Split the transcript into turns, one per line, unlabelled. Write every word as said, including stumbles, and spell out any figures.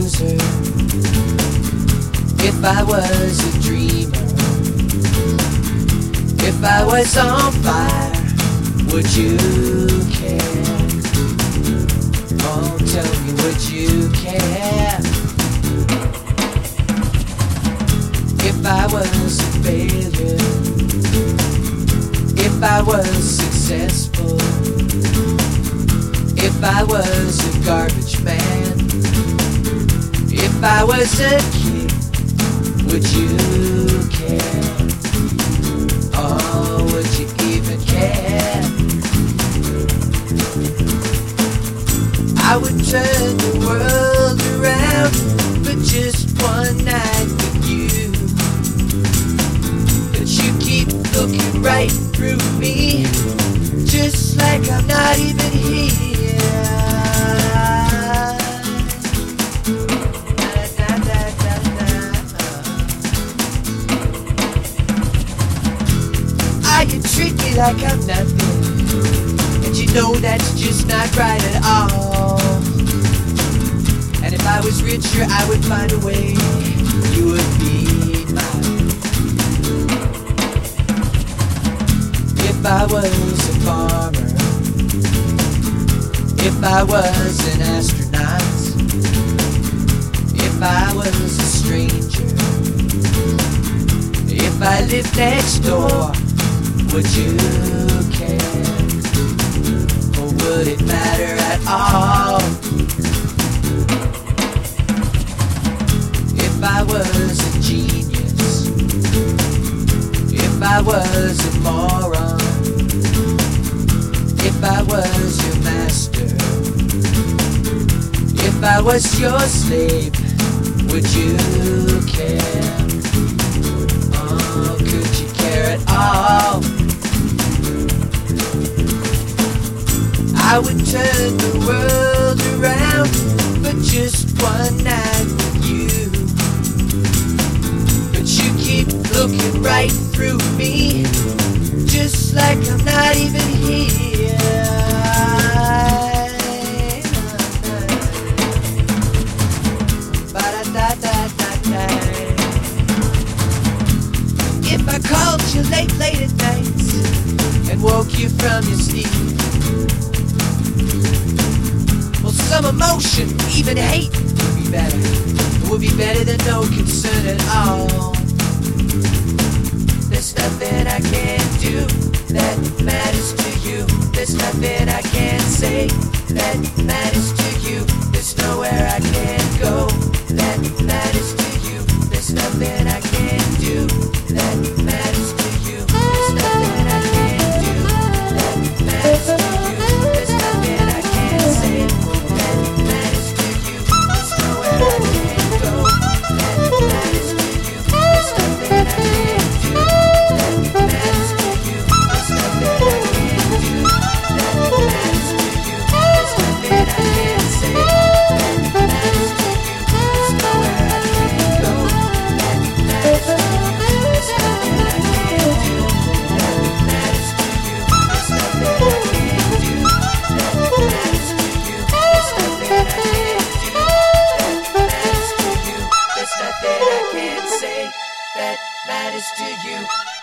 loser, if I was a dreamer, if I was on fire, would you care? Oh, tell me, would you care? If I was a failure, if I was successful, if I was a garbage man, if I was a kid, would you care? Oh, would you even care? I would turn the world around for just one night with you, but you keep looking right through me, just like I'm not even here. You treat me like I'm nothing, and you know that's just not right at all. And if I was richer, I would find a way you would be mine. If I was a farmer, if I was an astronaut, if I was a stranger, if I lived next door, would you care? Or would it matter at all? If I was a genius, if I was a moron, if I was your master, if I was your slave, would you care? Oh, could you care at all? I would turn the world around for just one night with you, but you keep looking right through me, just like I'm not even here. Ba-da-da-da-da-da. If I called you late, late at night and woke you from your sleep, well, some emotion, even hate, would be better. It would be better than no concern at all. There's nothing I can do that matters to you. There's nothing I can say that matters to you. There's nowhere I can go that matters to you. There's nothing I can do that matters to you. There's nothing I can do that matters to you. There's nothing I can say that matters to you. There's nowhere I can go that matters to you. There's nothing I can do that matters to you. There's nothing I can do that matters to you. There's nothing I can say that matters to you. There's nowhere I can go that matters to you. There's nothing I can do that matters to you. There's nothing I can do that matters to you. There's nothing I can do that matters to you. There's nothing I can say that matters to you.